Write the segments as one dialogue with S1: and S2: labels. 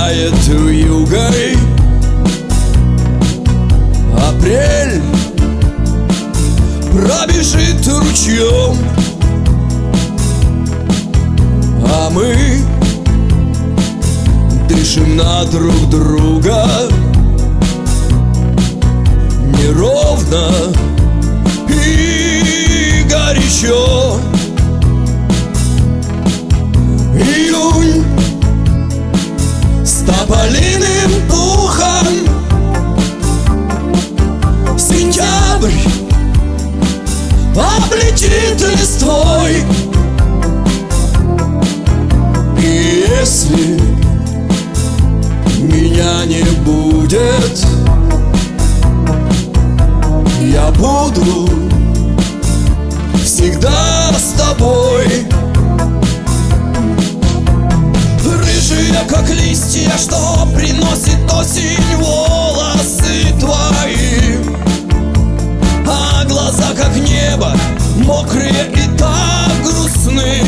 S1: играет вьюгой. Апрель пробежит ручьем, а мы дышим на друг друга неровно и горячо. Июнь с тополиным пухом, сентябрь облетит листвой. И если меня не будет, я буду всегда с тобой. Рыжие, как листья, что приносит осень, волосы твои, а глаза, как небо, мокрые и так грустны.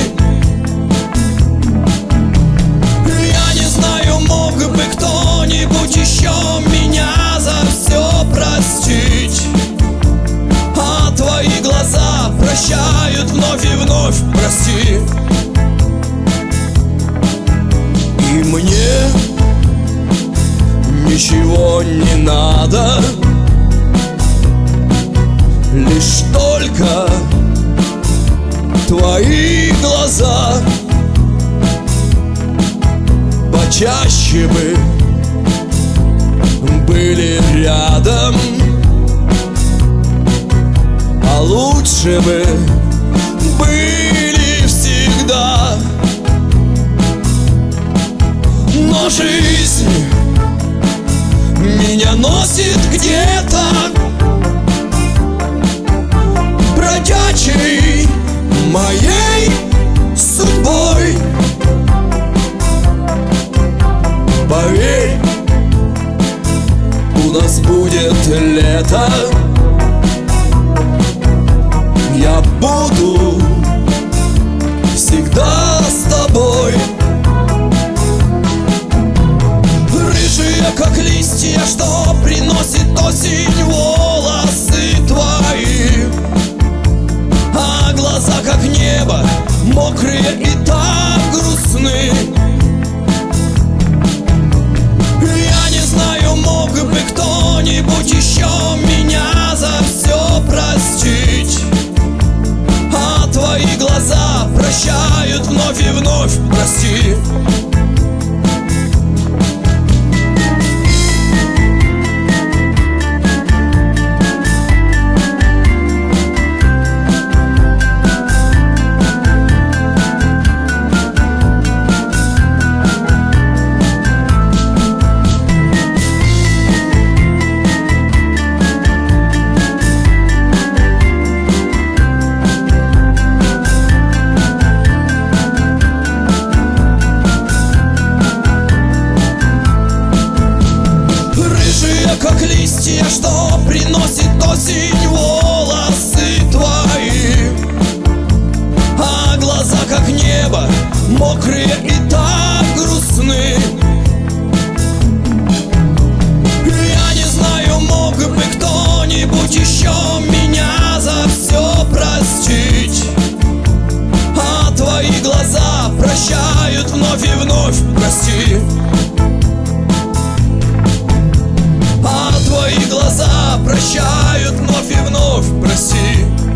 S1: Я не знаю, мог бы кто-нибудь еще меня за все простить, а твои глаза прощают вновь и вновь, прости. И мне ничего не надо, лишь только твои глаза. Почаще бы были рядом, а лучше бы были всегда. Но жизнь меня носит где-то бродячей моей судьбой. Поверь, у нас будет лето, я буду всегда с тобой. Рыжие, как листья, что приносит осень, волосы твои, а глаза, как небо, мокрые и так грустны. Я не знаю, мог бы кто-нибудь еще меня за все простить, а твои глаза прощают вновь и вновь, прости. Как листья, что приносит осень, волосы твои, а глаза, как небо, мокрые и так грустны. Я не знаю, мог бы кто-нибудь еще меня за все простить, а твои глаза прощают вновь и вновь, прости. А твои глаза прощают вновь и вновь, прости.